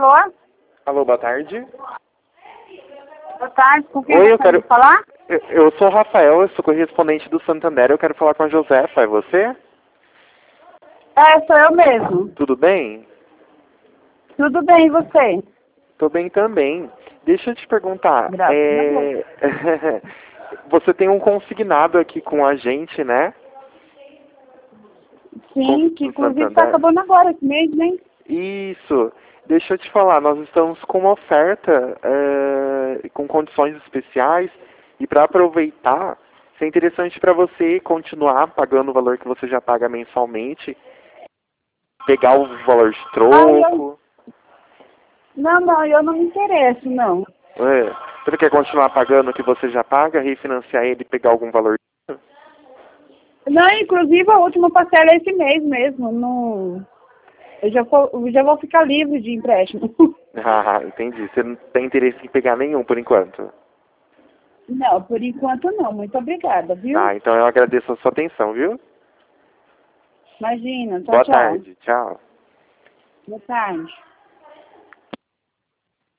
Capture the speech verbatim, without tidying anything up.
Alô? Alô, boa tarde. Boa tarde, com quem Oi, eu eu quero falar? Eu, eu sou o Rafael, eu sou correspondente do Santander, eu quero falar com a Josefa, é você? É, sou eu mesmo. Tudo bem? Tudo bem, e você? Tô bem também. Deixa eu te perguntar, Graças a Deus. é... você tem um consignado aqui com a gente, né? Sim, Com- que do inclusive está Santander. acabando agora esse mês, né? Isso. Deixa eu te falar, nós estamos com uma oferta é, com condições especiais e para aproveitar, se é interessante para você continuar pagando o valor que você já paga mensalmente, pegar o valor de Ah, eu... troco. Não, não, eu não me interesso, não. É, você não quer continuar pagando o que você já paga, refinanciar ele e pegar algum valor? Não, inclusive a última parcela é esse mês mesmo. Não... Eu já vou, eu já vou ficar livre de empréstimo. Ah, entendi. Você não tem interesse em pegar nenhum por enquanto. Não, por enquanto não. Muito obrigada, viu? Ah, então eu agradeço a sua atenção, viu? Imagina, tchau, Boa tchau. tarde. Tchau. Boa tarde.